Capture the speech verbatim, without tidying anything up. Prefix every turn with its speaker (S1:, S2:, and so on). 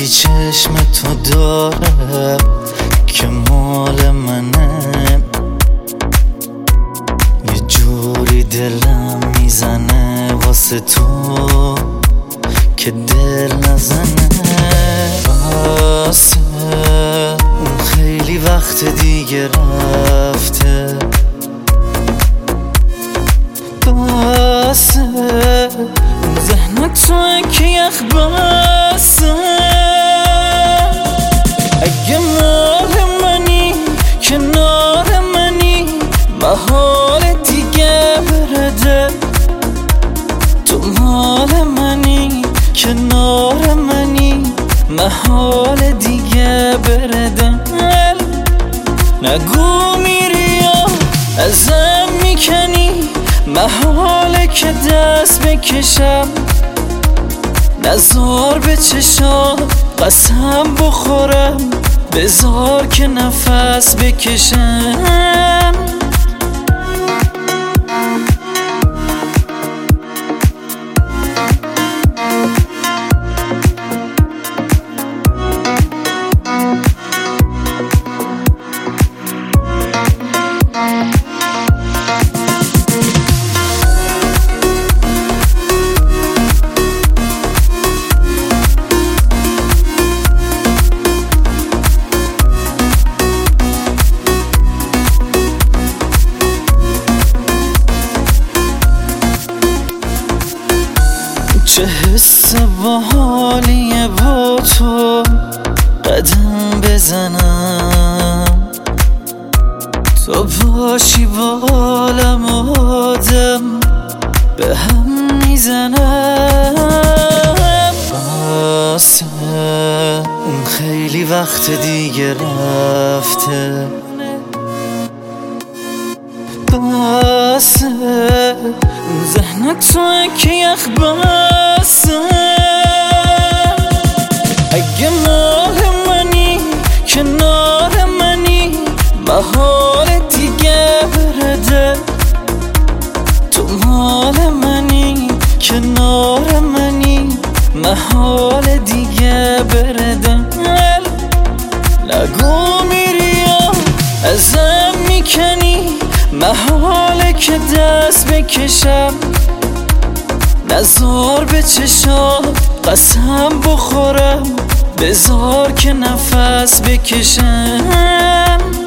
S1: حسی چشم تو داره که مال منه، یه جوری دلم میزنه واسه تو که دل نزنه. بسه اون خیلی وقت دیگه رفته، بسه اون ذهن توه که یخ بسه. اگه مال منی کنار منی محال دیگه برده، تو مال منی کنار منی محال دیگه برده. نگو میری یا ازم میکنی، محاله که دست بکشم. نزار به چشام قسم بخورم، بذار که نفس بکشم. چه حس باحالیه با تو قدم بزنم، تو باشی بالم آدم به هم میزنم. بسه اون خیلی وقت دیگه رفته، بسه اون ذهن توه که یخ بسه. اگه مال منی کنار منی محال دیگه برده، تو مال منی کنار منی محال دیگه برده. نگو میری یا ازم میکنی، محاله که دست بکشم. نزار به چشام قسم بخورم، بذار که نفس بکشم.